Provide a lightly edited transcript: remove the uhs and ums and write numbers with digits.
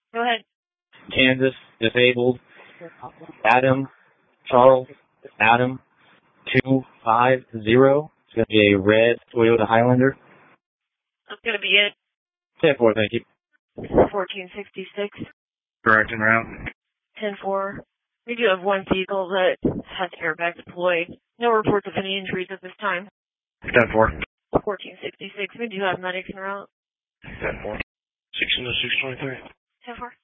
Go ahead. Kansas, disabled. Adam, Charles, Adam, 250. It's going to be a red Toyota Highlander. That's going to be it. 10-4, thank you. 1466. Correct en route. 10-4. We do have one vehicle that has airbag deployed. No reports of any injuries at this time. 10-4. 1466. We do have medics en route. 10-4. 60623. 10-4.